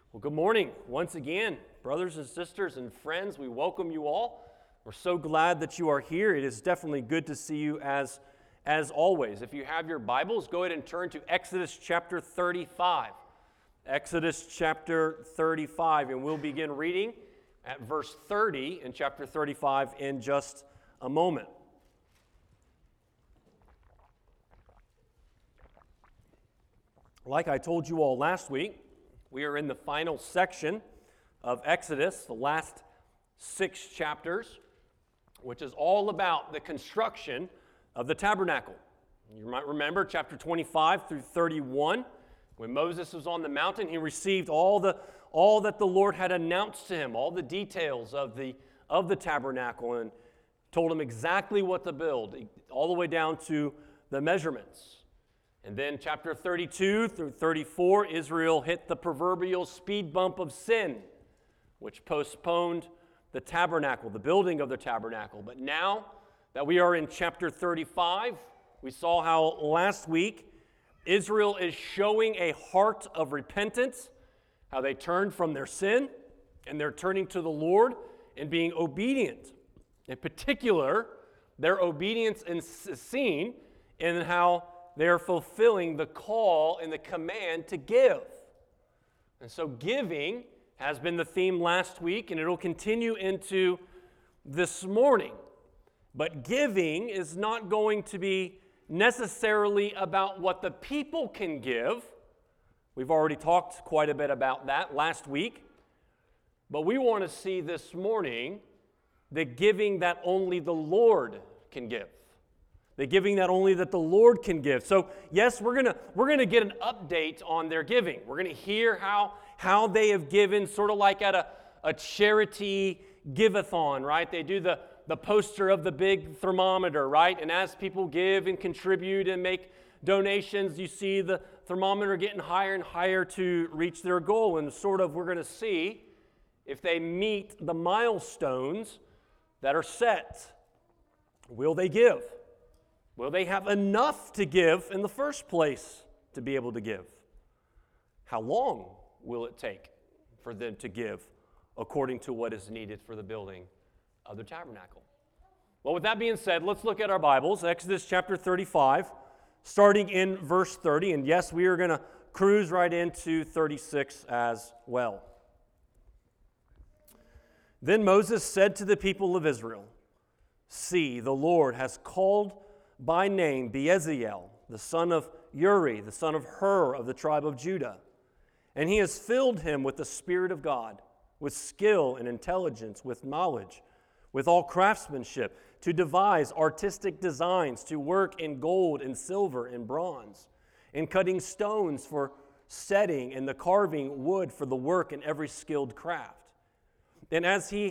Well, good morning once again, brothers and sisters and friends. We welcome you all. We're so glad that you are here. It is definitely good to see you as always. If you have your Bibles, go ahead and turn to Exodus chapter 35. Exodus chapter 35, and we'll begin reading at verse 30 in chapter 35 in just a moment. Like I told you all last week, we are in the final section of Exodus, the last 6 chapters, which is all about the construction of the tabernacle. You might remember chapter 25 through 31, when Moses was on the mountain, he received all that the Lord had announced to him, all the details of the tabernacle, and told him exactly what to build, all the way down to the measurements. And then chapter 32 through 34, Israel hit the proverbial speed bump of sin, which postponed the tabernacle, the building of the tabernacle. But now that we are in chapter 35, we saw how last week Israel is showing a heart of repentance, how they turned from their sin and they're turning to the Lord and being obedient. In particular, their obedience is seen in how they are fulfilling the call and the command to give. And so giving has been the theme last week, and it'll continue into this morning. But giving is not going to be necessarily about what the people can give. We've already talked quite a bit about that last week. But we want to see this morning the giving that only the Lord can give. The giving that only that the Lord can give. So yes, we're gonna get an update on their giving. We're gonna hear how they have given, sort of like at a charity give-a-thon, right? They do the poster of the big thermometer, right? And as people give and contribute and make donations, you see the thermometer getting higher and higher to reach their goal. And sort of we're gonna see if they meet the milestones that are set. Will they give? Will they have enough to give in the first place to be able to give? How long will it take for them to give according to what is needed for the building of the tabernacle? Well, with that being said, let's look at our Bibles, Exodus chapter 35, starting in verse 30. And yes, we are going to cruise right into 36 as well. Then Moses said to the people of Israel, "See, the Lord has called by name Bezalel, the son of Uri, the son of Hur of the tribe of Judah. And he has filled him with the Spirit of God, with skill and intelligence, with knowledge, with all craftsmanship, to devise artistic designs, to work in gold and silver and bronze, in cutting stones for setting and the carving wood for the work in every skilled craft. And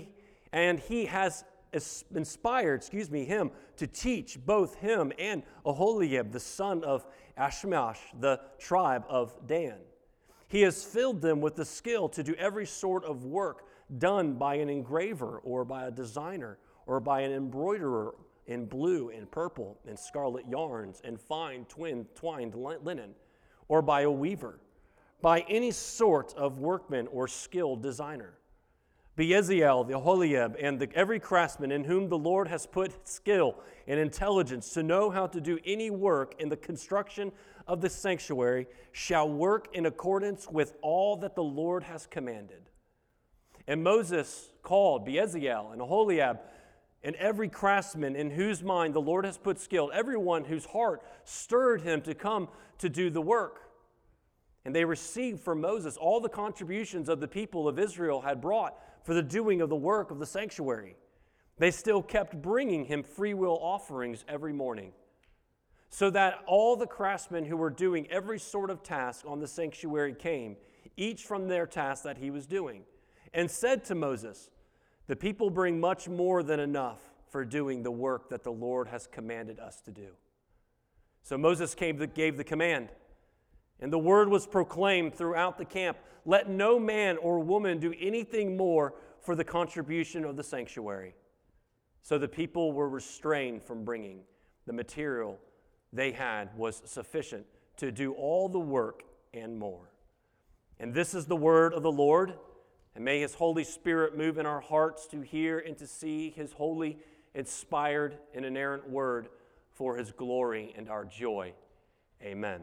he has inspired him to teach both him and Aholiab, the son of Ashmash, the tribe of Dan. He has filled them with the skill to do every sort of work done by an engraver or by a designer or by an embroiderer in blue and purple and scarlet yarns and fine twined linen, or by a weaver, by any sort of workman or skilled designer. Bezalel, the Aholiab, and every craftsman in whom the Lord has put skill and intelligence to know how to do any work in the construction of the sanctuary shall work in accordance with all that the Lord has commanded." And Moses called Bezalel and Aholiab and every craftsman in whose mind the Lord has put skill, everyone whose heart stirred him to come to do the work. And they received from Moses all the contributions of the people of Israel had brought for the doing of the work of the sanctuary. They still kept bringing him freewill offerings every morning, so that all the craftsmen who were doing every sort of task on the sanctuary came, each from their task that he was doing, and said to Moses, "The people bring much more than enough for doing the work that the Lord has commanded us to do." So Moses gave the command, and the word was proclaimed throughout the camp, "Let no man or woman do anything more for the contribution of the sanctuary." So the people were restrained from bringing. The material they had was sufficient to do all the work and more. And this is the word of the Lord, and may His Holy Spirit move in our hearts to hear and to see His holy, inspired, and inerrant word for His glory and our joy. Amen.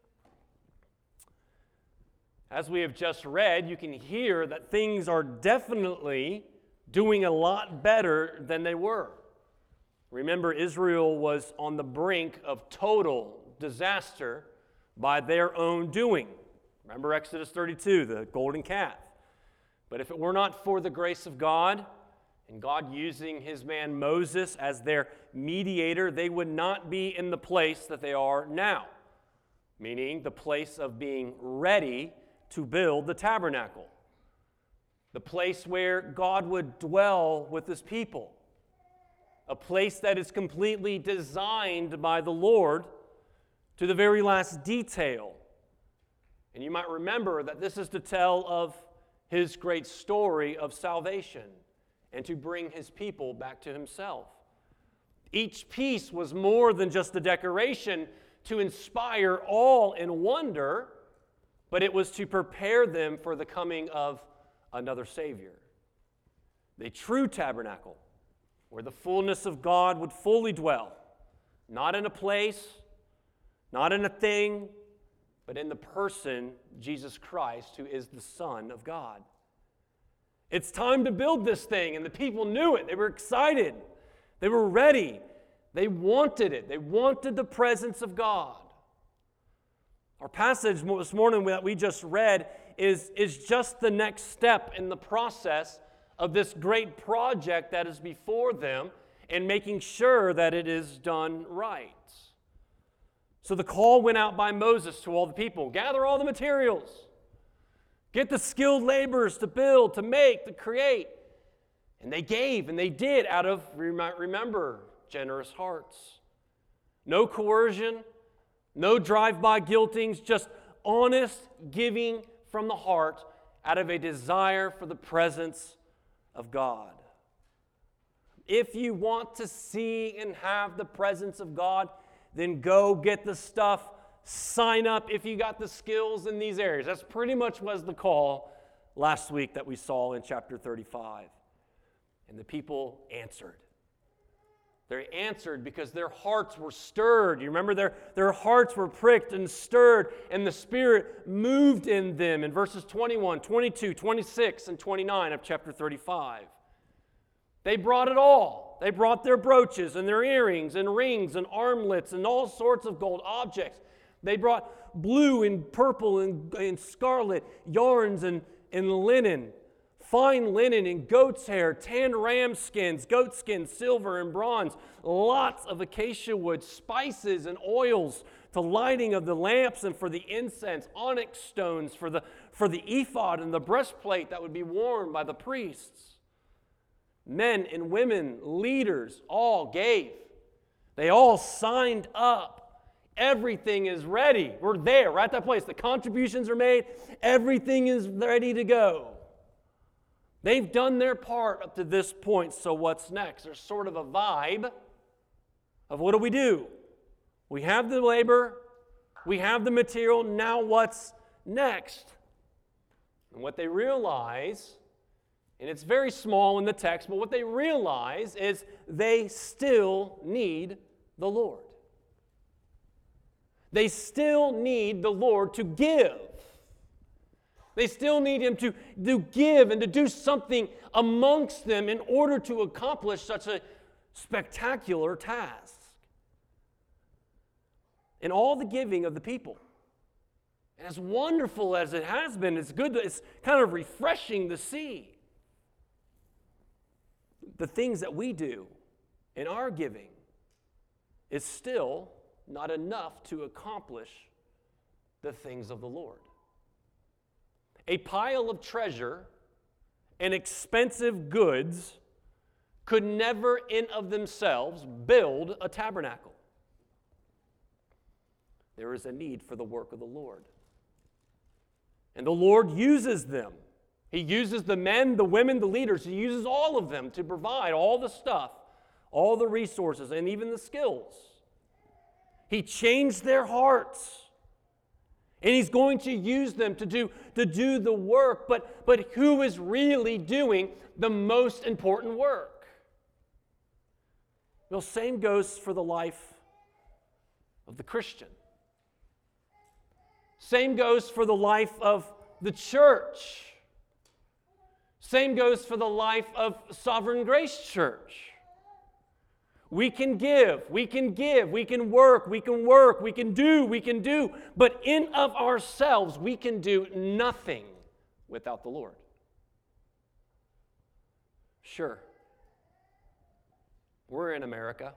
As we have just read, you can hear that things are definitely doing a lot better than they were. Remember, Israel was on the brink of total disaster by their own doing. Remember Exodus 32, the golden calf. But if it were not for the grace of God, and God using His man Moses as their mediator, they would not be in the place that they are now, meaning the place of being ready to build the tabernacle, the place where God would dwell with His people, a place that is completely designed by the Lord to the very last detail. And you might remember that this is to tell of His great story of salvation and to bring His people back to Himself. Each piece was more than just a decoration to inspire awe and wonder, but it was to prepare them for the coming of another Savior. The true tabernacle, where the fullness of God would fully dwell, not in a place, not in a thing, but in the person, Jesus Christ, who is the Son of God. It's time to build this thing, and the people knew it. They were excited. They were ready. They wanted it. They wanted the presence of God. Our passage this morning that we just read is just the next step in the process of this great project that is before them and making sure that it is done right. So the call went out by Moses to all the people. Gather all the materials. Get the skilled laborers to build, to make, to create. And they gave, and they did out of, remember, generous hearts. No coercion, no drive-by guiltings, just honest giving from the heart out of a desire for the presence of God. If you want to see and have the presence of God, then go get the stuff, sign up if you got the skills in these areas. That's pretty much was the call last week that we saw in chapter 35. And the people answered. They answered because their hearts were stirred. You remember their hearts were pricked and stirred, and the Spirit moved in them in verses 21, 22, 26, and 29 of chapter 35. They brought it all. They brought their brooches and their earrings and rings and armlets and all sorts of gold objects. They brought blue and purple and scarlet yarns and linen, fine linen and goat's hair, tanned ram skins, goat skins, silver and bronze, lots of acacia wood, spices and oils to lighting of the lamps and for the incense, onyx stones for the ephod and the breastplate that would be worn by the priests. Men and women, leaders, all gave. They all signed up. Everything is ready. We're there. We're at that place. The contributions are made. Everything is ready to go. They've done their part up to this point, so what's next? There's sort of a vibe of what do? We have the labor. We have the material. Now what's next? And what they realize, and it's very small in the text, but what they realize is they still need the Lord. They still need the Lord to give. They still need Him to give and to do something amongst them in order to accomplish such a spectacular task. And all the giving of the people, and as wonderful as it has been, it's good, it's kind of refreshing to see the things that we do in our giving is still not enough to accomplish the things of the Lord. A pile of treasure and expensive goods could never in of themselves build a tabernacle. There is a need for the work of the Lord. And the Lord uses them. He uses the men, the women, the leaders. He uses all of them to provide all the stuff, all the resources, and even the skills. He changed their hearts. And He's going to use them to do the work, but who is really doing the most important work? Well, same goes for the life of the Christian. Same goes for the life of the church. Same goes for the life of Sovereign Grace Church. We can give, we can work, we can do, but in of ourselves, we can do nothing without the Lord. Sure, we're in America,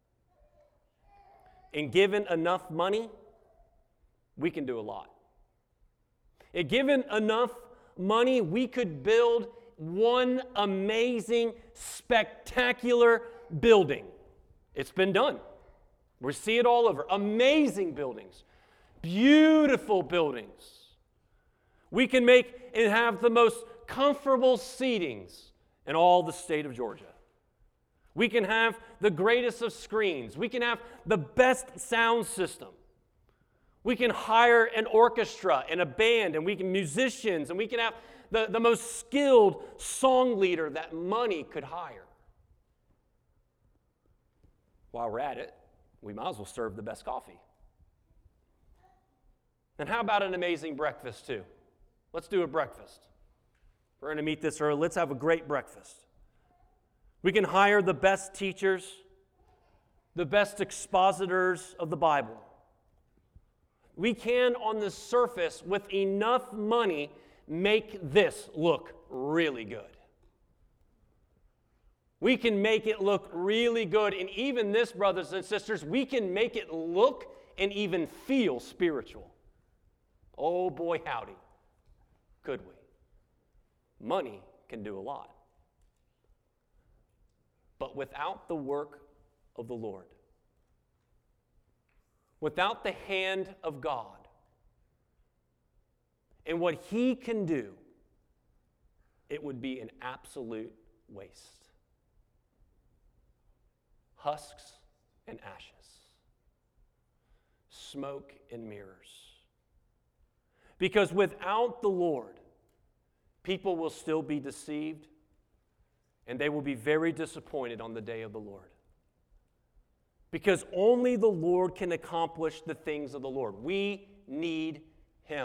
and given enough money, we can do a lot. And given enough money, we could build one amazing, spectacular building. It's been done. We see it all over. Amazing buildings. Beautiful buildings. We can make and have the most comfortable seatings in all the state of Georgia. We can have the greatest of screens. We can have the best sound system. We can hire an orchestra and a band, and we can musicians, and we can have the most skilled song leader that money could hire. While we're at it, we might as well serve the best coffee. And how about an amazing breakfast too? Let's do a breakfast. We're going to meet this early. Let's have a great breakfast. We can hire the best teachers, the best expositors of the Bible. We can, on the surface, with enough money, make this look really good. We can make it look really good. And even this, brothers and sisters, we can make it look and even feel spiritual. Oh boy, howdy, could we? Money can do a lot. But without the work of the Lord, without the hand of God, and what He can do, it would be an absolute waste. Husks and ashes, smoke and mirrors. Because without the Lord, people will still be deceived, and they will be very disappointed on the day of the Lord. Because only the Lord can accomplish the things of the Lord. We need Him.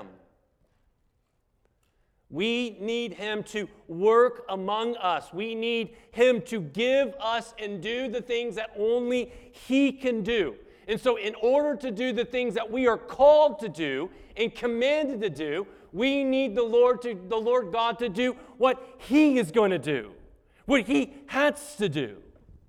We need Him to work among us. We need Him to give us and do the things that only He can do. And so in order to do the things that we are called to do and commanded to do, we need the Lord God to do what He is going to do, what He has to do.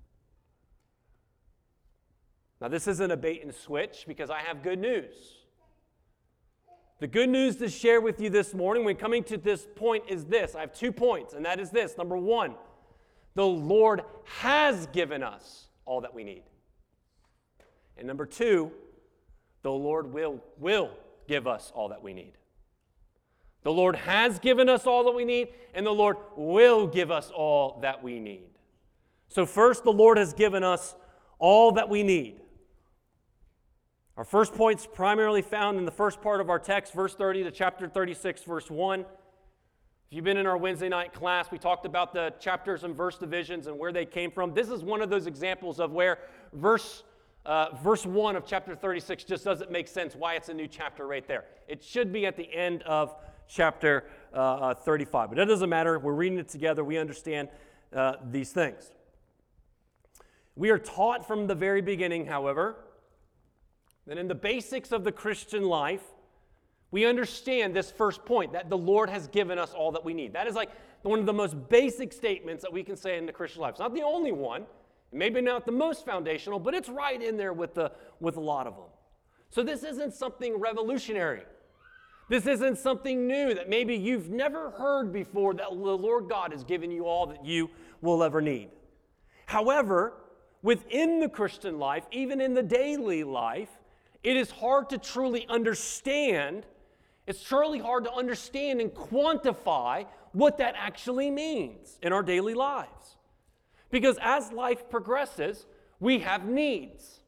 Now this isn't a bait and switch, because I have good news. The good news to share with you this morning when coming to this point is this. I have 2 points, and that is this. Number 1, the Lord has given us all that we need. And number 2, the Lord will give us all that we need. The Lord has given us all that we need, and the Lord will give us all that we need. So first, the Lord has given us all that we need. Our first point's primarily found in the first part of our text, verse 30 to chapter 36, verse 1. If you've been in our Wednesday night class, we talked about the chapters and verse divisions and where they came from. This is one of those examples of where verse 1 of chapter 36 just doesn't make sense, why it's a new chapter right there. It should be at the end of chapter 35. But that doesn't matter. We're reading it together. We understand these things. We are taught from the very beginning, however, that in the basics of the Christian life, we understand this first point, that the Lord has given us all that we need. That is like one of the most basic statements that we can say in the Christian life. It's not the only one, maybe not the most foundational, but it's right in there with a lot of them. So this isn't something revolutionary. This isn't something new that maybe you've never heard before, that the Lord God has given you all that you will ever need. However, within the Christian life, even in the daily life, it is hard to truly understand. It's truly hard to understand and quantify what that actually means in our daily lives. Because as life progresses, we have needs.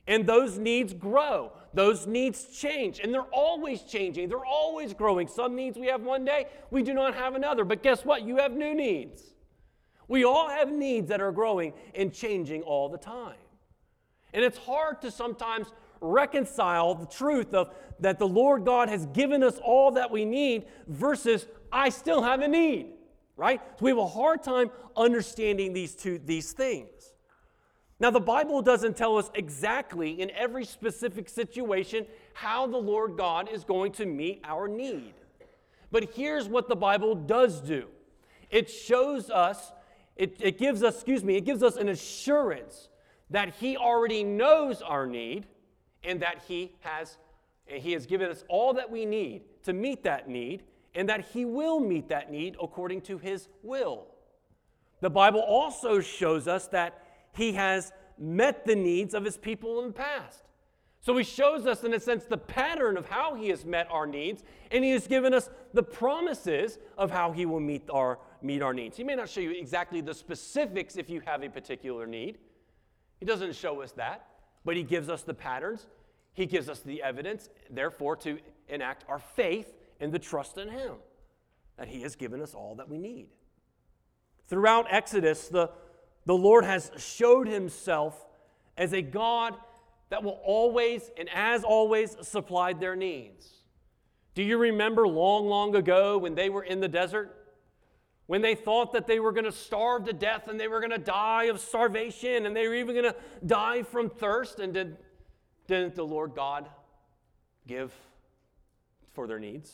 And those needs grow. Those needs change. And they're always changing. They're always growing. Some needs we have one day, we do not have another. But guess what? You have new needs. We all have needs that are growing and changing all the time. And it's hard to sometimes reconcile the truth of that the Lord God has given us all that we need versus I still have a need, right? So we have a hard time understanding these things. Now, the Bible doesn't tell us exactly in every specific situation how the Lord God is going to meet our need. But here's what the Bible does do. It shows us, it gives us an assurance that He already knows our need and that He has given us all that we need to meet that need and that He will meet that need according to His will. The Bible also shows us that He has met the needs of His people in the past. So He shows us, in a sense, the pattern of how He has met our needs, and He has given us the promises of how He will meet our needs. He may not show you exactly the specifics if you have a particular need. He doesn't show us that, but He gives us the patterns. He gives us the evidence, therefore, to enact our faith and the trust in Him, that He has given us all that we need. Throughout Exodus, the Lord has showed Himself as a God that will always and as always supplied their needs. Do you remember long, long ago when they were in the desert? When they thought that they were going to starve to death and they were going to die of starvation and they were even going to die from thirst, and didn't the Lord God give for their needs?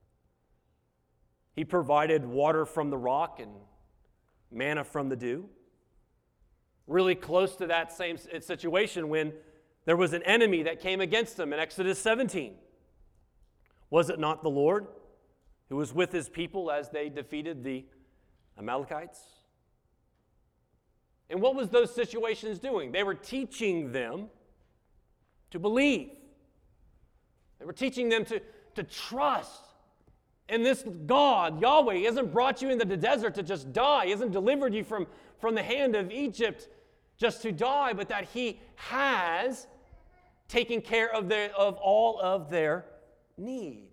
He provided water from the rock and manna from the dew. Really close to that same situation when there was an enemy that came against them in Exodus 17. Was it not the Lord who was with His people as they defeated the Amalekites? And what was those situations doing? They were teaching them to believe. They were teaching them to trust. And this God, Yahweh, He hasn't brought you into the desert to just die. He hasn't delivered you from the hand of Egypt just to die, but that He has taken care of all of their needs.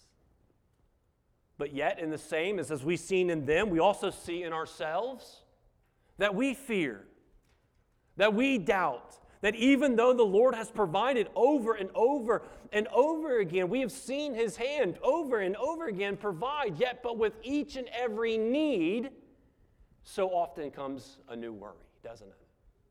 But yet, in the same as we've seen in them, we also see in ourselves that we fear, that we doubt, that even though the Lord has provided over and over and over again, we have seen His hand over and over again provide, yet but with each and every need, so often comes a new worry, doesn't it?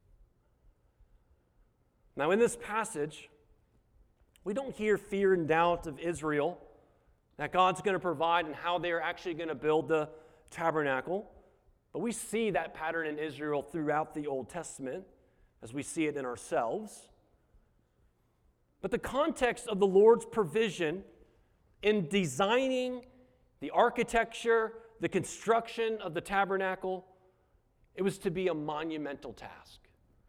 Now, in this passage, we don't hear fear and doubt of Israel, that God's going to provide and how they're actually going to build the tabernacle. But we see that pattern in Israel throughout the Old Testament, as we see it in ourselves. But the context of the Lord's provision in designing the architecture, the construction of the tabernacle, it was to be a monumental task.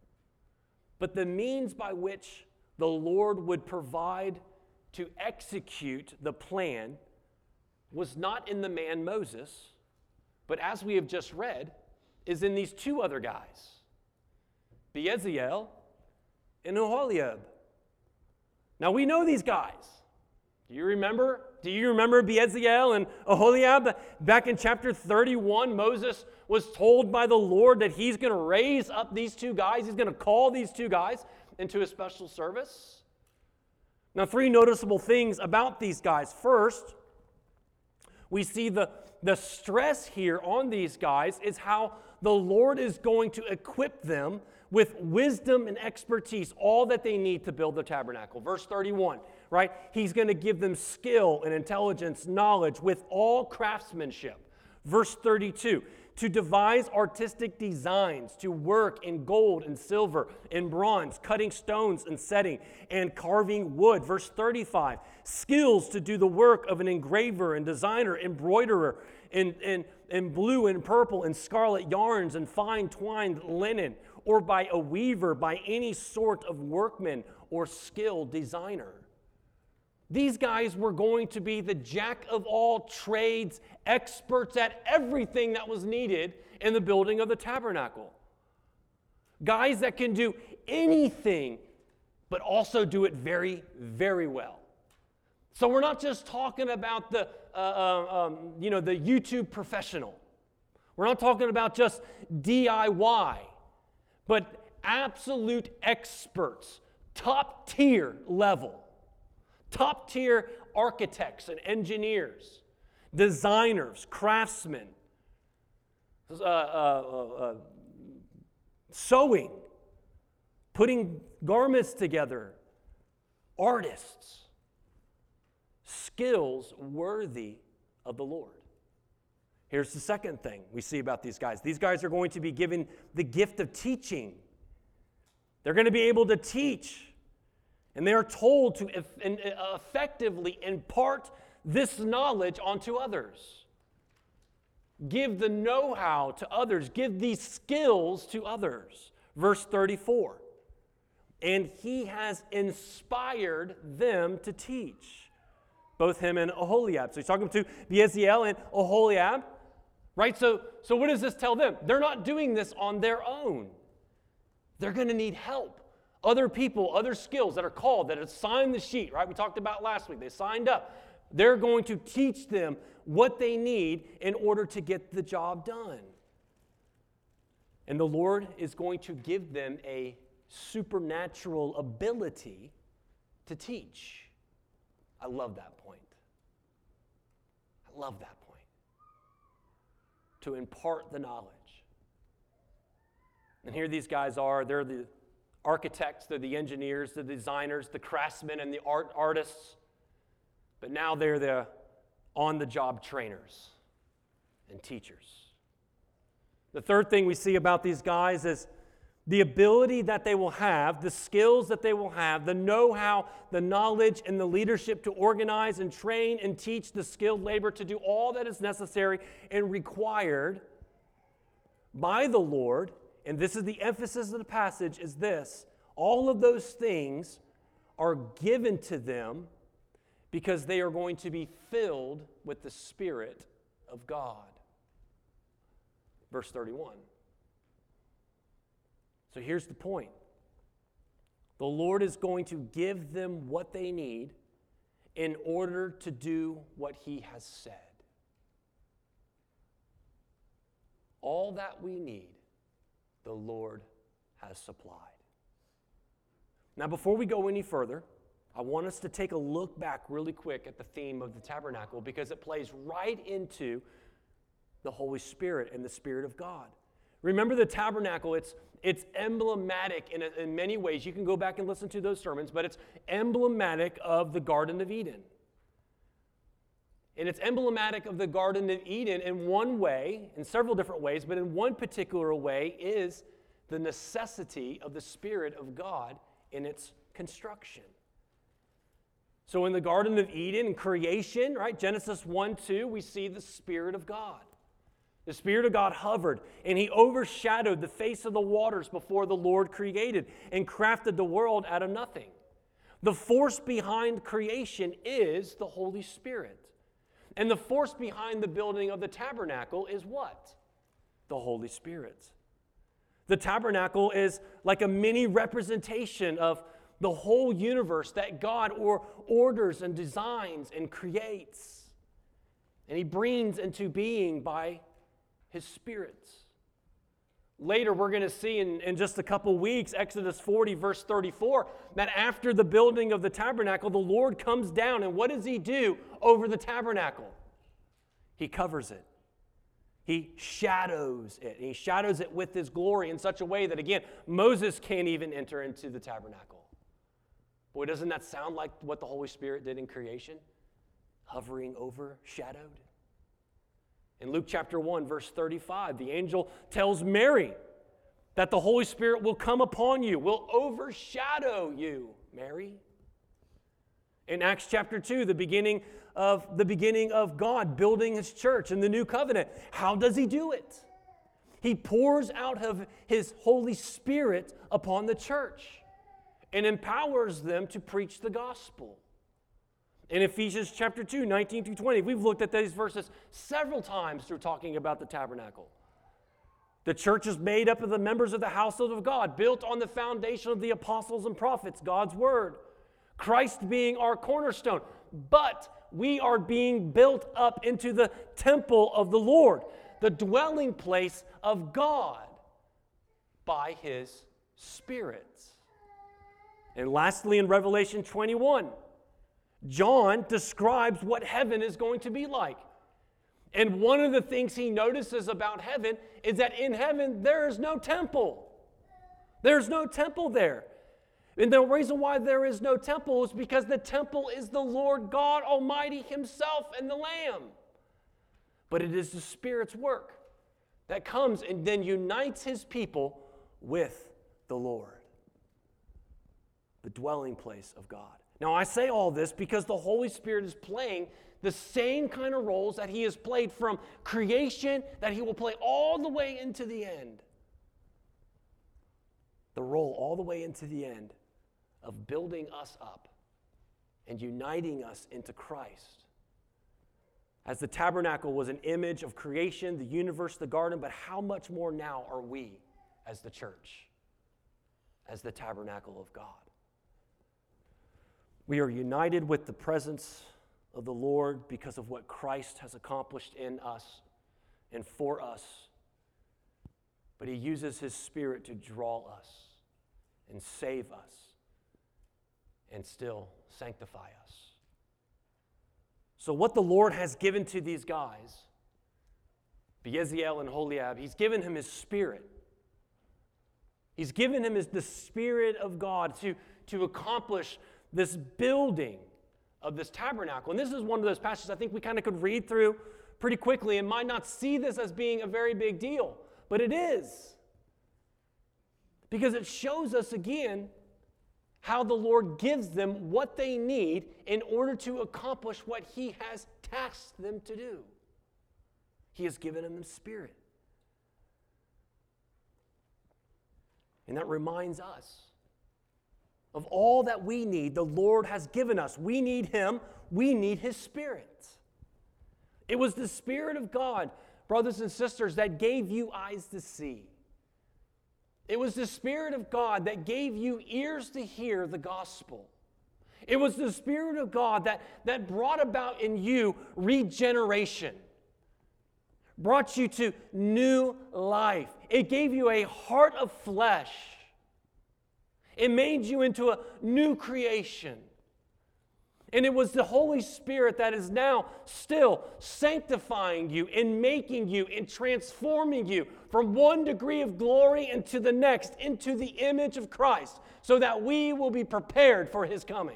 But the means by which the Lord would provide to execute the plan was not in the man Moses, but as we have just read, is in these two other guys, Bezalel and Oholiab. Now we know these guys. Do you remember Bezalel and Oholiab? Back in chapter 31, Moses was told by the Lord that He's going to raise up these two guys. He's going to call these two guys into a special service. Now, three noticeable things about these guys. First, we see the stress here on these guys is how the Lord is going to equip them with wisdom and expertise, all that they need to build the tabernacle. Verse 31, right? He's going to give them skill and intelligence, knowledge with all craftsmanship. Verse 32, to devise artistic designs, to work in gold and silver and bronze, cutting stones and setting, and carving wood. Verse 35, skills to do the work of an engraver and designer, embroiderer, in blue and purple and scarlet yarns and fine twined linen, or by a weaver, by any sort of workman or skilled designer. These guys were going to be the jack of all trades, experts at everything that was needed in the building of the tabernacle. Guys that can do anything but also do it very, very well. So we're not just talking about the YouTube professional. We're not talking about just DIY, but absolute experts, top tier level, top tier architects and engineers, designers, craftsmen, sewing, putting garments together, artists, skills worthy of the Lord. Here's the second thing we see about these guys. These guys are going to be given the gift of teaching. They're going to be able to teach, and they are told to effectively impart this knowledge onto others. Give the know-how to others. Give these skills to others. Verse 34. And he has inspired them to teach. Both him and Oholiab. So he's talking to Bezalel and Oholiab. Right? So what does this tell them? They're not doing this on their own. They're going to need help. Other people, other skills that are called, that have signed the sheet, right? We talked about last week. They signed up. They're going to teach them what they need in order to get the job done. And the Lord is going to give them a supernatural ability to teach. I love that point. I love that point. To impart the knowledge. And here these guys are. They're the architects, they're the engineers, the designers, the craftsmen, and the artists. But now they're the on-the-job trainers and teachers. The third thing we see about these guys is the ability that they will have, the skills that they will have, the know-how, the knowledge, and the leadership to organize and train and teach the skilled labor to do all that is necessary and required by the Lord. And this is the emphasis of the passage, is this. All of those things are given to them because they are going to be filled with the Spirit of God. Verse 31. So here's the point. The Lord is going to give them what they need in order to do what He has said. All that we need, the Lord has supplied. Now, before we go any further, I want us to take a look back really quick at the theme of the tabernacle because it plays right into the Holy Spirit and the Spirit of God. Remember the tabernacle, it's emblematic in many ways. You can go back and listen to those sermons, but it's emblematic of the Garden of Eden. And it's emblematic of the Garden of Eden in one way, in several different ways, but in one particular way is the necessity of the Spirit of God in its construction. So in the Garden of Eden, in creation, right, Genesis 1-2, we see the Spirit of God. The Spirit of God hovered, and He overshadowed the face of the waters before the Lord created and crafted the world out of nothing. The force behind creation is the Holy Spirit. And the force behind the building of the tabernacle is what? The Holy Spirit. The tabernacle is like a mini representation of the whole universe that God orders and designs and creates. And He brings into being by His Spirit. Later, we're going to see in just a couple weeks, Exodus 40, verse 34, that after the building of the tabernacle, the Lord comes down, and what does He do over the tabernacle? He covers it. He shadows it. And He shadows it with His glory in such a way that, again, Moses can't even enter into the tabernacle. Boy, doesn't that sound like what the Holy Spirit did in creation? Hovering over, shadowed. In Luke chapter 1, verse 35, the angel tells Mary that the Holy Spirit will come upon you, will overshadow you, Mary. In Acts chapter 2, the beginning of God building His church in the new covenant, how does He do it? He pours out of His Holy Spirit upon the church and empowers them to preach the gospel. In Ephesians chapter 2, 19-20, we've looked at these verses several times through talking about the tabernacle. The church is made up of the members of the household of God, built on the foundation of the apostles and prophets, God's word. Christ being our cornerstone. But we are being built up into the temple of the Lord, the dwelling place of God by His Spirit. And lastly, in Revelation 21, John describes what heaven is going to be like. And one of the things he notices about heaven is that in heaven there is no temple. There's no temple there. And the reason why there is no temple is because the temple is the Lord God Almighty Himself and the Lamb. But it is the Spirit's work that comes and then unites His people with the Lord, the dwelling place of God. Now, I say all this because the Holy Spirit is playing the same kind of roles that He has played from creation, that He will play all the way into the end. The role all the way into the end of building us up and uniting us into Christ. As the tabernacle was an image of creation, the universe, the garden, but how much more now are we as the church, as the tabernacle of God? We are united with the presence of the Lord because of what Christ has accomplished in us and for us. But He uses His Spirit to draw us and save us and still sanctify us. So what the Lord has given to these guys, Bezalel and Oholiab, He's given him His Spirit. He's given him the Spirit of God to accomplish this building of this tabernacle. And this is one of those passages I think we kind of could read through pretty quickly and might not see this as being a very big deal, but it is. Because it shows us again how the Lord gives them what they need in order to accomplish what He has tasked them to do. He has given them His Spirit. And that reminds us of all that we need, the Lord has given us. We need Him. We need His Spirit. It was the Spirit of God, brothers and sisters, that gave you eyes to see. It was the Spirit of God that gave you ears to hear the gospel. It was the Spirit of God that brought about in you regeneration, brought you to new life. It gave you a heart of flesh. It made you into a new creation. And it was the Holy Spirit that is now still sanctifying you and making you and transforming you from one degree of glory into the next, into the image of Christ, so that we will be prepared for His coming.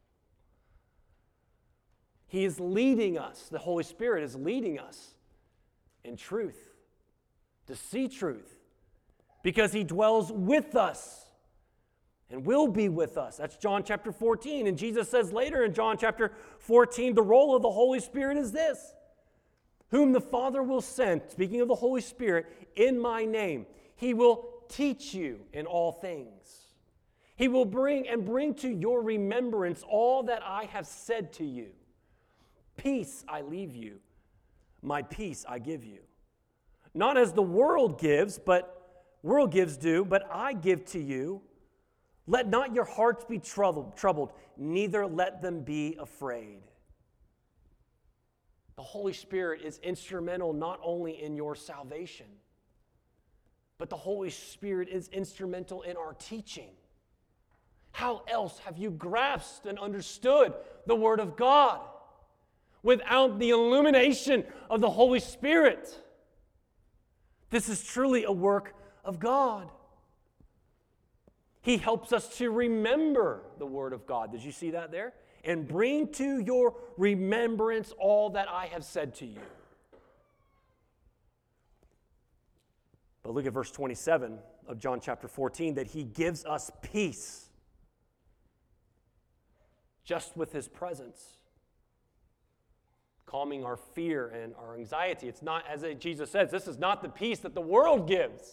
He is leading us, the Holy Spirit is leading us in truth, to see truth, because He dwells with us and will be with us. That's John chapter 14. And Jesus says later in John chapter 14, the role of the Holy Spirit is this: whom the Father will send, speaking of the Holy Spirit, in my name. He will teach you in all things. He will bring to your remembrance all that I have said to you. Peace I leave you, my peace I give you. Not as the world gives, but I give to you. Let not your hearts be troubled, neither let them be afraid. The Holy Spirit is instrumental not only in your salvation, but the Holy Spirit is instrumental in our teaching. How else have you grasped and understood the Word of God without the illumination of the Holy Spirit? This is truly a work of God. He helps us to remember the Word of God. Did you see that there? And bring to your remembrance all that I have said to you. But look at verse 27 of John chapter 14, that He gives us peace just with His presence, calming our fear and our anxiety. It's not, as Jesus says, this is not the peace that the world gives.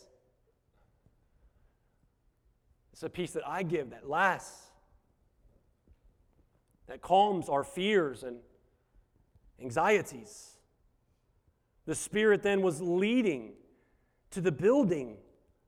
It's a peace that I give that lasts, that calms our fears and anxieties. The Spirit then was leading to the building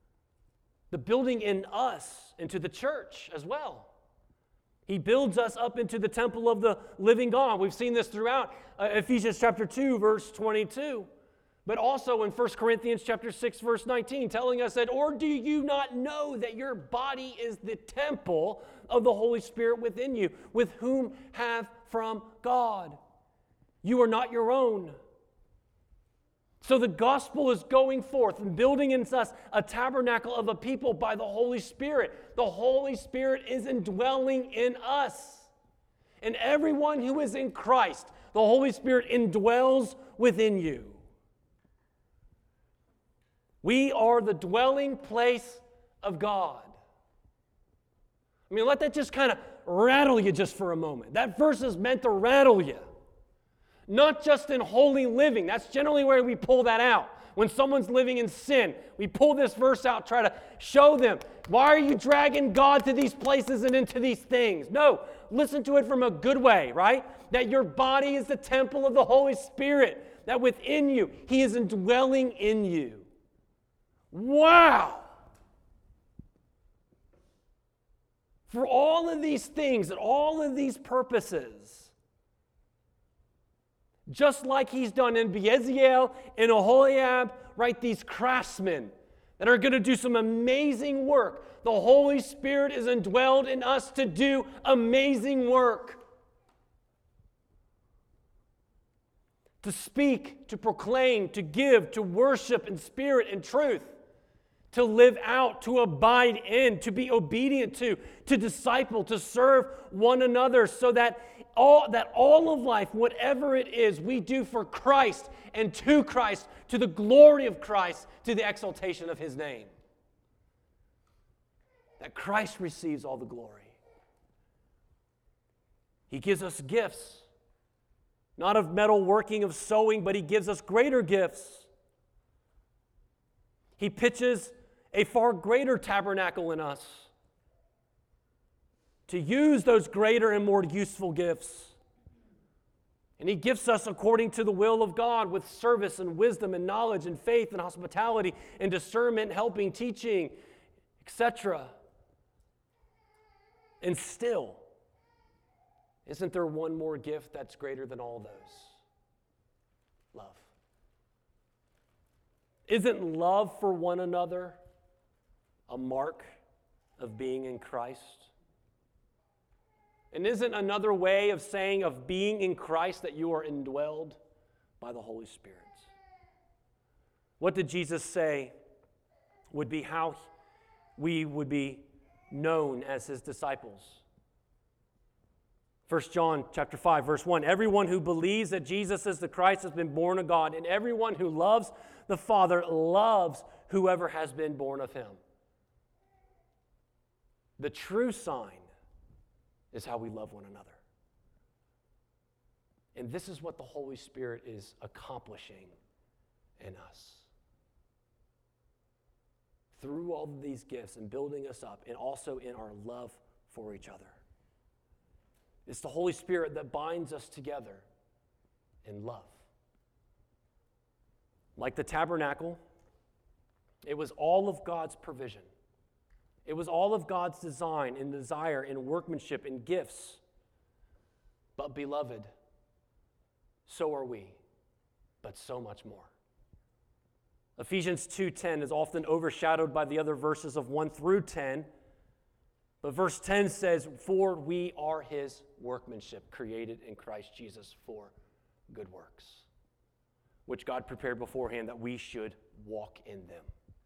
in us, into the church as well. He builds us up into the temple of the living God. We've seen this throughout Ephesians chapter 2, verse 22. But also in 1 Corinthians chapter 6, verse 19, telling us that, or do you not know that your body is the temple of the Holy Spirit within you, with whom have from God? You are not your own. So the gospel is going forth and building in us a tabernacle of a people by the Holy Spirit. The Holy Spirit is indwelling in us. And everyone who is in Christ, the Holy Spirit indwells within you. We are the dwelling place of God. I mean, let that just kind of rattle you just for a moment. That verse is meant to rattle you. Not just in holy living. That's generally where we pull that out. When someone's living in sin, we pull this verse out, try to show them, why are you dragging God to these places and into these things? No, listen to it from a good way, right? That your body is the temple of the Holy Spirit, that within you, He is indwelling in you. Wow! For all of these things and all of these purposes, just like He's done in Bezalel and Aholiab, right? These craftsmen that are going to do some amazing work. The Holy Spirit is indwelled in us to do amazing work. To speak, to proclaim, to give, to worship in spirit and truth. To live out, to abide in, to be obedient to disciple, to serve one another, so that all of life, whatever it is, we do for Christ and to Christ, to the glory of Christ, to the exaltation of His name. That Christ receives all the glory. He gives us gifts, not of metal working, of sewing, but He gives us greater gifts. He pitches a far greater tabernacle in us to use those greater and more useful gifts. And He gifts us according to the will of God with service and wisdom and knowledge and faith and hospitality and discernment, helping, teaching, etc. And still, isn't there one more gift that's greater than all those? Love. Isn't love for one another a mark of being in Christ? And isn't another way of saying of being in Christ that you are indwelled by the Holy Spirit? What did Jesus say would be how we would be known as His disciples? 1 John chapter 5, verse 1, everyone who believes that Jesus is the Christ has been born of God, and everyone who loves the Father loves whoever has been born of Him. The true sign is how we love one another. And this is what the Holy Spirit is accomplishing in us. Through all of these gifts and building us up, and also in our love for each other. It's the Holy Spirit that binds us together in love. Like the tabernacle, it was all of God's provision. It was all of God's design and desire and workmanship and gifts. But beloved, so are we, but so much more. Ephesians 2:10 is often overshadowed by the other verses of 1 through 10. But verse 10 says, for we are His workmanship, created in Christ Jesus for good works, which God prepared beforehand that we should walk in them.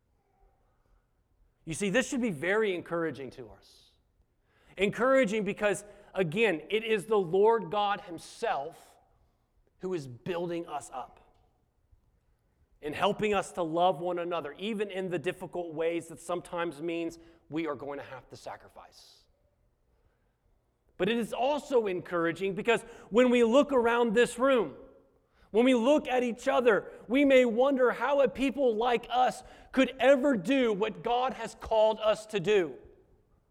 You see, this should be very encouraging to us. Encouraging because, again, it is the Lord God Himself who is building us up and helping us to love one another, even in the difficult ways that sometimes means we are going to have to sacrifice. But it is also encouraging because when we look around this room, when we look at each other, we may wonder how a people like us could ever do what God has called us to do.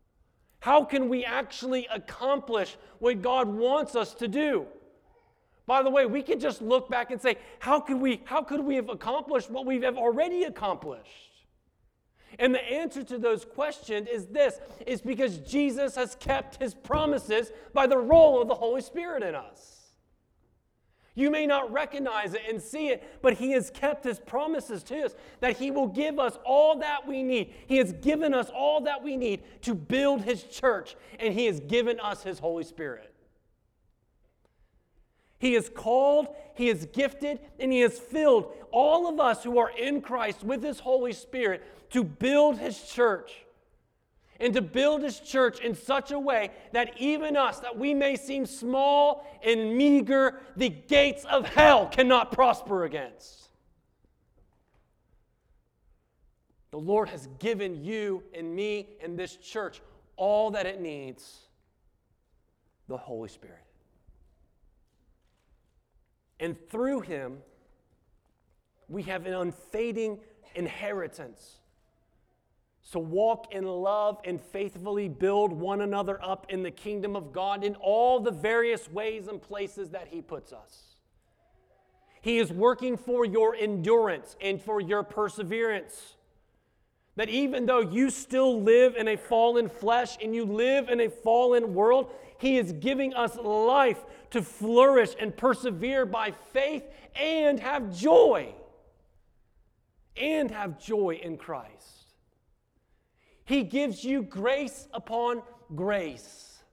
How can we actually accomplish what God wants us to do? By the way, we can just look back and say, how could we have accomplished what we have already accomplished? And the answer to those questions is this, is because Jesus has kept his promises by the role of the Holy Spirit in us. You may not recognize it and see it, but he has kept his promises to us that he will give us all that we need. He has given us all that we need to build his church, and he has given us his Holy Spirit. He has called, he has gifted, and he has filled all of us who are in Christ with his Holy Spirit to build his church. And to build his church in such a way that even us, that we may seem small and meager, the gates of hell cannot prosper against. The Lord has given you and me and this church all that it needs, the Holy Spirit. And through him, we have an unfading inheritance. So walk in love and faithfully build one another up in the kingdom of God in all the various ways and places that he puts us. He is working for your endurance and for your perseverance. That even though you still live in a fallen flesh and you live in a fallen world, he is giving us life to flourish and persevere by faith and have joy. And have joy in Christ. He gives you grace upon grace.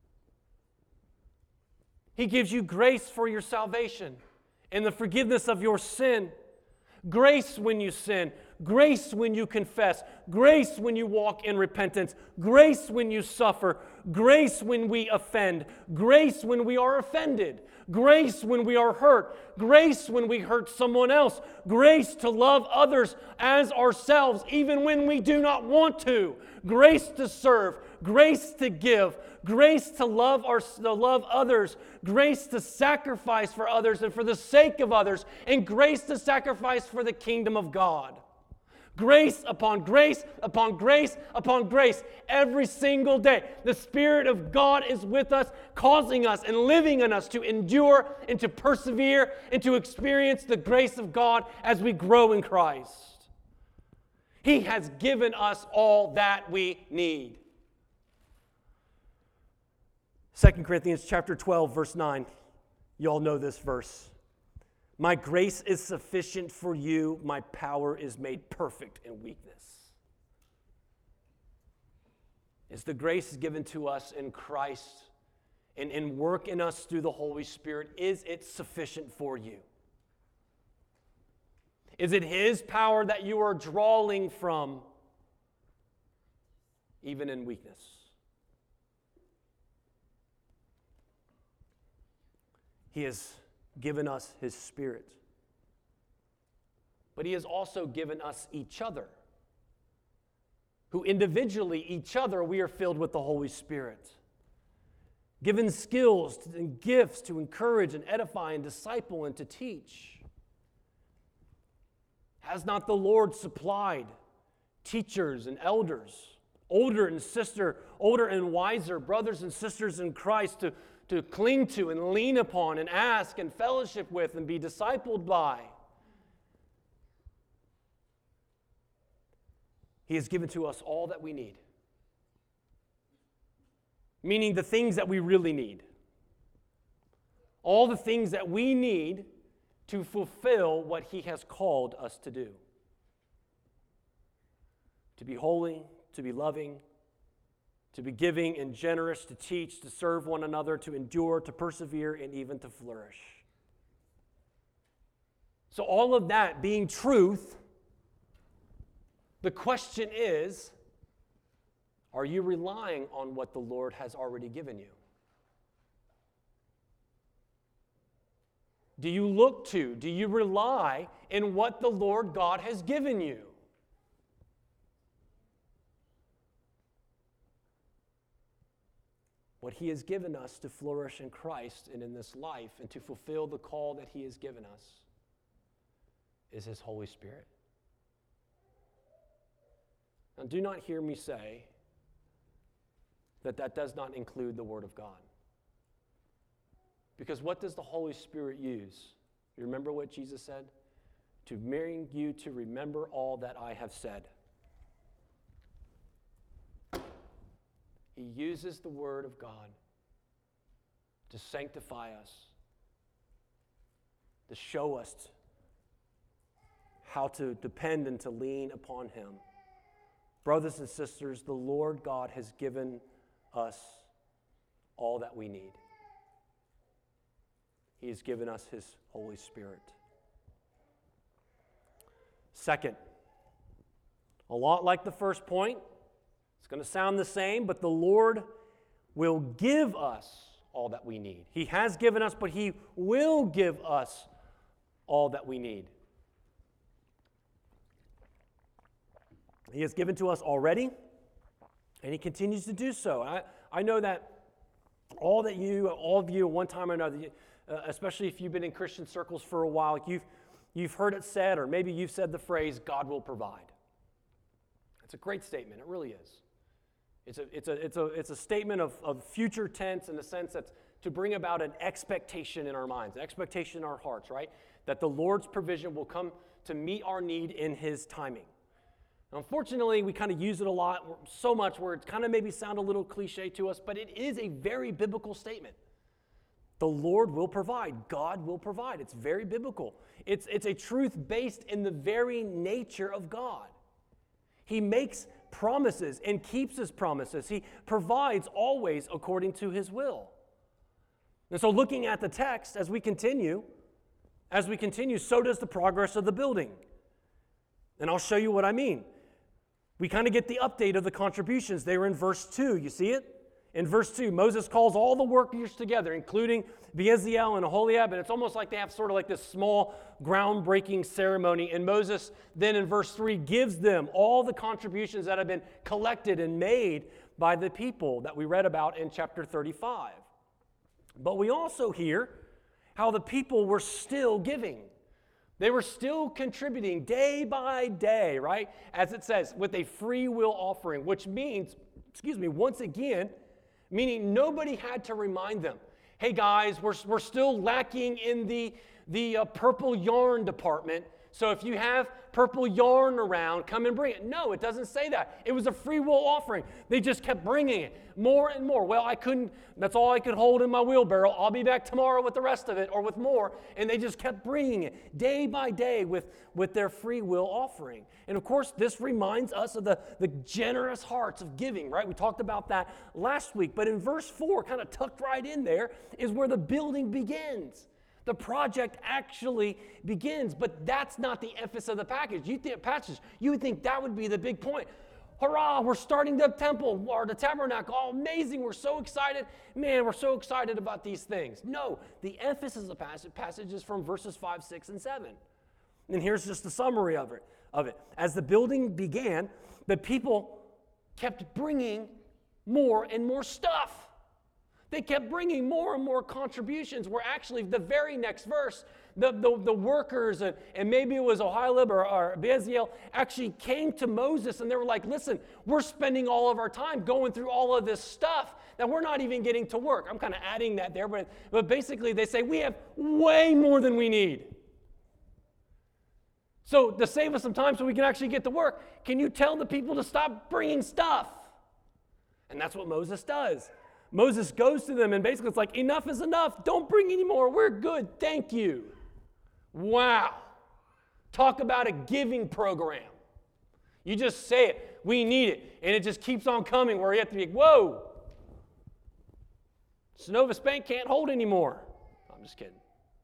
He gives you grace for your salvation and the forgiveness of your sin. Grace when you sin. Grace when you confess. Grace when you walk in repentance. Grace when you suffer. Grace when we offend. Grace when we are offended. Grace when we are hurt. Grace when we hurt someone else. Grace to love others as ourselves, even when we do not want to. Grace to serve. Grace to give. Grace to love others. Grace to sacrifice for others and for the sake of others. And grace to sacrifice for the kingdom of God. Grace upon grace upon grace upon grace every single day. The Spirit of God is with us, causing us and living in us to endure and to persevere and to experience the grace of God as we grow in Christ. He has given us all that we need. 2 Corinthians chapter 12, verse 9. You all know this verse. My grace is sufficient for you. My power is made perfect in weakness. Is the grace given to us in Christ and in work in us through the Holy Spirit, is it sufficient for you? Is it his power that you are drawing from, even in weakness? He has given us his Spirit. But he has also given us each other, who individually, each other, we are filled with the Holy Spirit. Given skills and gifts to encourage and edify and disciple and to teach. Has not the Lord supplied teachers and elders, older and wiser brothers and sisters in Christ to cling to and lean upon and ask and fellowship with and be discipled by? He has given to us all that we need. Meaning the things that we really need. All the things that we need to fulfill what he has called us to do. To be holy, to be loving, to be giving and generous, to teach, to serve one another, to endure, to persevere, and even to flourish. So all of that being truth, the question is, are you relying on what the Lord has already given you? Do you do you rely in what the Lord God has given you? What he has given us to flourish in Christ and in this life and to fulfill the call that he has given us is his Holy Spirit. Now, do not hear me say that does not include the Word of God. Because what does the Holy Spirit use? You remember what Jesus said? To bring you to remember all that I have said. He uses the Word of God to sanctify us, to show us how to depend and to lean upon Him. Brothers and sisters, the Lord God has given us all that we need. He has given us His Holy Spirit. Second, a lot like the first point, it's going to sound the same, but the Lord will give us all that we need. He has given us, but He will give us all that we need. He has given to us already, and He continues to do so. I know that all of you at one time or another, especially if you've been in Christian circles for a while, you've heard it said, or maybe you've said the phrase, God will provide. It's a great statement. It really is. It's a statement of future tense in the sense that to bring about an expectation in our minds, an expectation in our hearts, right? That the Lord's provision will come to meet our need in His timing. Now, unfortunately, we kind of use it a lot, so much where it kind of maybe sound a little cliche to us, but it is a very biblical statement. The Lord will provide. God will provide. It's very biblical. It's a truth based in the very nature of God. He makes promises and keeps His promises. He provides always according to His will. And so looking at the text as we continue, so does the progress of the building. And I'll show you what I mean. We kind of get the update of the contributions. They were in verse 2. You see it? In verse 2, Moses calls all the workers together, including Bezalel and Aholiab, and it's almost like they have sort of like this small groundbreaking ceremony. And Moses then in verse 3 gives them all the contributions that have been collected and made by the people that we read about in chapter 35. But we also hear how the people were still giving. They were still contributing day by day, right? As it says, with a free will offering, which means, once again, meaning nobody had to remind them, hey guys, we're still lacking in the purple yarn department, so if you have purple yarn around, come and bring it. No, it doesn't say that. It was a free will offering. They just kept bringing it more and more. Well, that's all I could hold in my wheelbarrow. I'll be back tomorrow with the rest of it or with more. And they just kept bringing it day by day with their free will offering. And of course, this reminds us of the generous hearts of giving, right? We talked about that last week. But in verse 4, kind of tucked right in there, is where the building begins. The project actually begins, but that's not the emphasis of the package. You would think that would be the big point. Hurrah, we're starting the temple or the tabernacle. Oh, amazing, we're so excited. Man, we're so excited about these things. No, the emphasis of the passage is from verses 5, 6, and 7. And here's just a summary of it. As the building began, the people kept bringing more and more stuff. They kept bringing more and more contributions, where actually the very next verse, the workers, and maybe it was Aholiab or Bezalel, actually came to Moses and they were like, listen, we're spending all of our time going through all of this stuff that we're not even getting to work. I'm kind of adding that there, but basically they say, we have way more than we need. So to save us some time so we can actually get to work, can you tell the people to stop bringing stuff? And that's what Moses does. Moses goes to them and basically it's like, enough is enough. Don't bring any more. We're good. Thank you. Wow. Talk about a giving program. You just say it. We need it. And it just keeps on coming where you have to be, whoa. Synovus Bank can't hold anymore. I'm just kidding.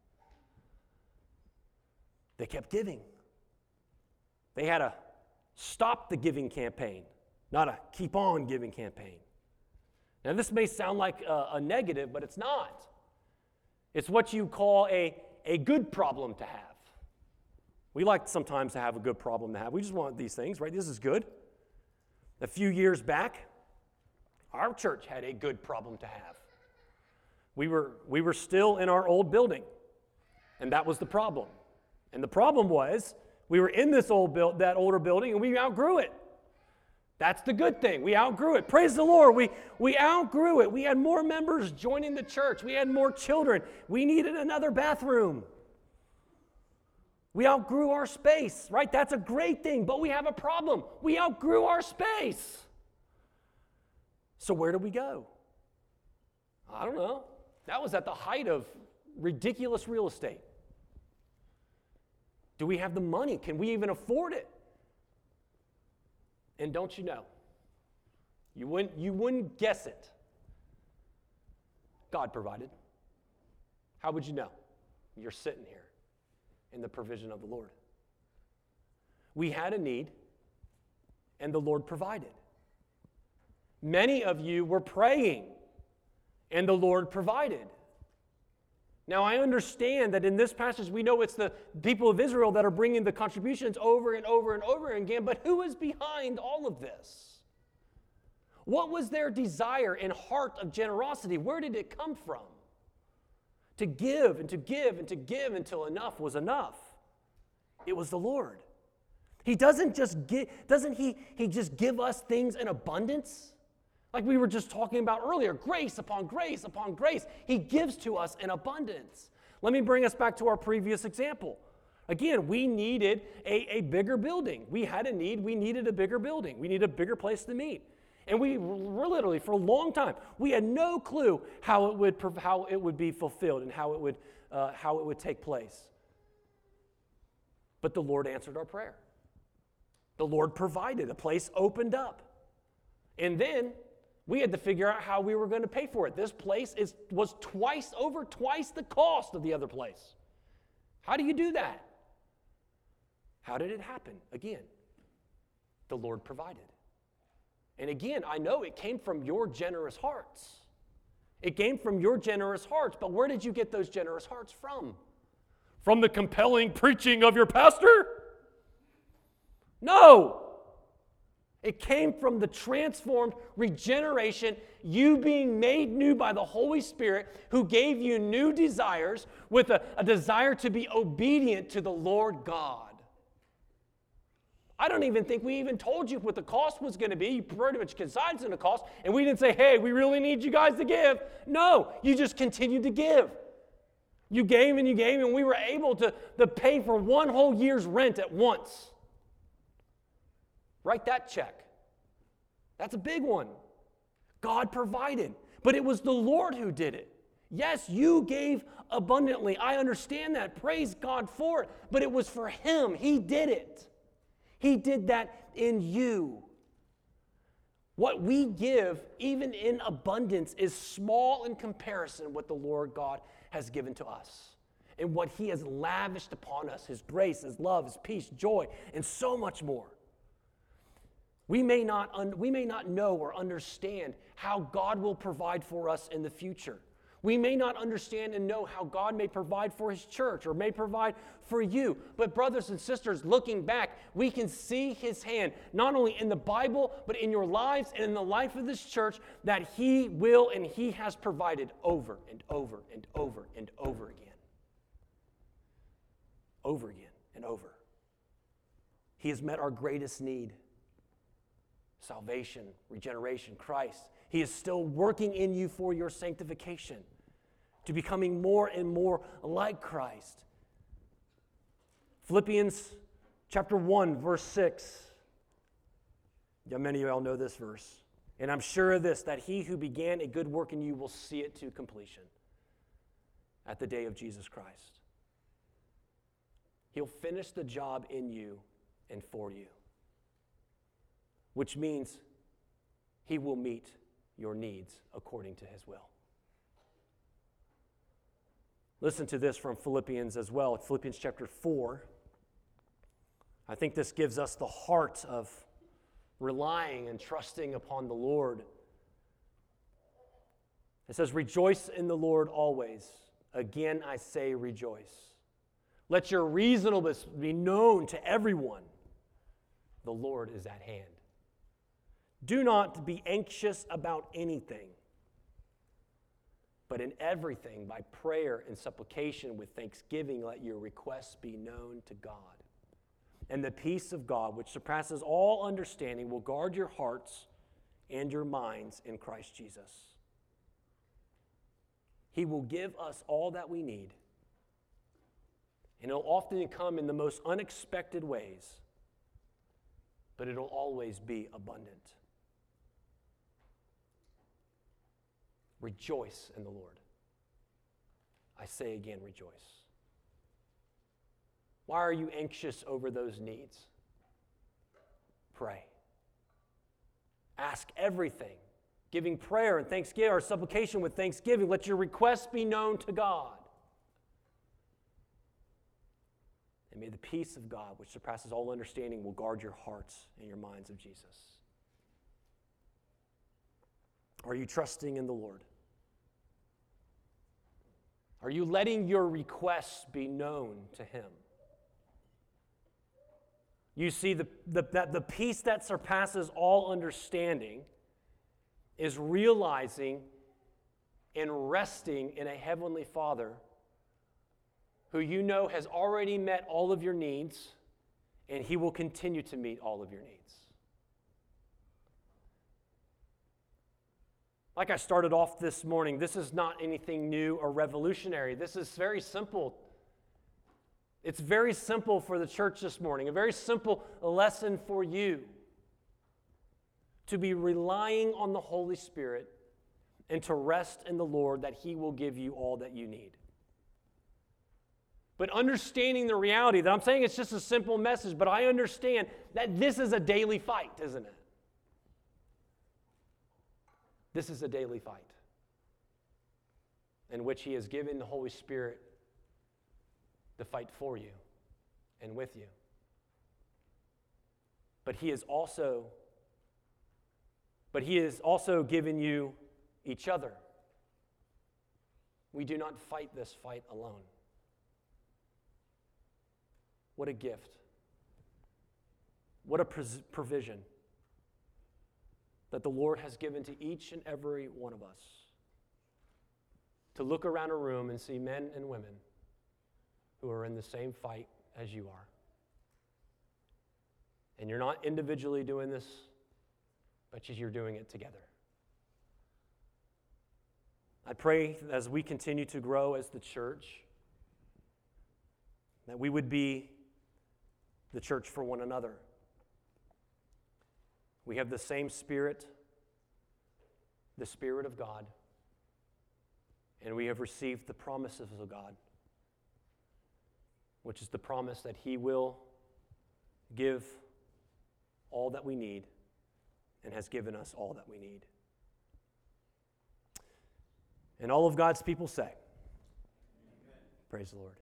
They kept giving. They had a stop the giving campaign, not a keep on giving campaign. Now, this may sound like a negative, but it's not. It's what you call a good problem to have. We like sometimes to have a good problem to have. We just want these things, right? This is good. A few years back, our church had a good problem to have. We were still in our old building, and that was the problem. And the problem was we were in this that older building, and we outgrew it. That's the good thing. We outgrew it. Praise the Lord. We outgrew it. We had more members joining the church. We had more children. We needed another bathroom. We outgrew our space, right? That's a great thing, but we have a problem. We outgrew our space. So where do we go? I don't know. That was at the height of ridiculous real estate. Do we have the money? Can we even afford it? And don't you know? You wouldn't guess it. God provided. How would you know? You're sitting here in the provision of the Lord. We had a need, and the Lord provided. Many of you were praying, and the Lord provided. Now, I understand that in this passage, we know it's the people of Israel that are bringing the contributions over and over and over again, but who is behind all of this? What was their desire and heart of generosity? Where did it come from? To give and to give and to give until enough was enough. It was the Lord. He doesn't just give, he just give us things in abundance? Like we were just talking about earlier, grace upon grace upon grace. He gives to us in abundance. Let me bring us back to our previous example. Again, we needed a bigger building. We had a need. We needed a bigger building. We needed a bigger place to meet. And we were literally, for a long time, we had no clue how it would be fulfilled and how it would take place. But the Lord answered our prayer. The Lord provided. A place opened up. And then we had to figure out how we were going to pay for it. This place was twice the cost of the other place. How do you do that? How did it happen? Again, the Lord provided. And again, I know it came from your generous hearts. It came from your generous hearts, but where did you get those generous hearts from? From the compelling preaching of your pastor? No. It came from the transformed regeneration, you being made new by the Holy Spirit, who gave you new desires with a desire to be obedient to the Lord God. I don't even think we even told you what the cost was going to be. You pretty much decided on the cost, and we didn't say, hey, we really need you guys to give. No, you just continued to give. You gave, and we were able to pay for one whole year's rent at once. Write that check. That's a big one. God provided, but it was the Lord who did it. Yes, you gave abundantly. I understand that. Praise God for it. But it was for Him. He did it. He did that in you. What we give, even in abundance, is small in comparison with what the Lord God has given to us and what He has lavished upon us, His grace, His love, His peace, joy, and so much more. We may not know or understand how God will provide for us in the future. We may not understand and know how God may provide for His church or may provide for you. But brothers and sisters, looking back, we can see His hand, not only in the Bible, but in your lives and in the life of this church, that He will and He has provided over and over and over and over again. Over again and over. He has met our greatest need. Salvation, regeneration, Christ. He is still working in you for your sanctification, to becoming more and more like Christ. Philippians chapter 1, verse 6. Yeah, many of y'all know this verse. And I'm sure of this, that He who began a good work in you will see it to completion at the day of Jesus Christ. He'll finish the job in you and for you, which means He will meet your needs according to His will. Listen to this from Philippians as well, Philippians chapter 4. I think this gives us the heart of relying and trusting upon the Lord. It says, rejoice in the Lord always. Again, I say rejoice. Let your reasonableness be known to everyone. The Lord is at hand. Do not be anxious about anything, but in everything, by prayer and supplication with thanksgiving, let your requests be known to God. And the peace of God, which surpasses all understanding, will guard your hearts and your minds in Christ Jesus. He will give us all that we need. And it'll often come in the most unexpected ways, but it'll always be abundant. Rejoice in the Lord. I say again, rejoice. Why are you anxious over those needs? Pray. Ask everything, giving prayer and thanksgiving, or supplication with thanksgiving. Let your requests be known to God. And may the peace of God, which surpasses all understanding, will guard your hearts and your minds of Jesus. Are you trusting in the Lord? Are you letting your requests be known to Him? You see, the peace that surpasses all understanding is realizing and resting in a Heavenly Father who you know has already met all of your needs, and He will continue to meet all of your needs. Like I started off this morning, this is not anything new or revolutionary. This is very simple. It's very simple for the church this morning, a very simple lesson for you to be relying on the Holy Spirit and to rest in the Lord that He will give you all that you need. But understanding the reality that I'm saying it's just a simple message, but I understand that this is a daily fight, isn't it? This is a daily fight in which He has given the Holy Spirit to fight for you and with you. But He has also given you each other. We do not fight this fight alone. What a gift. What a provision that the Lord has given to each and every one of us. To look around a room and see men and women who are in the same fight as you are. And you're not individually doing this, but you're doing it together. I pray as we continue to grow as the church, that we would be the church for one another. We have the same Spirit, the Spirit of God, and we have received the promises of God, which is the promise that He will give all that we need and has given us all that we need. And all of God's people say, Amen. Praise the Lord.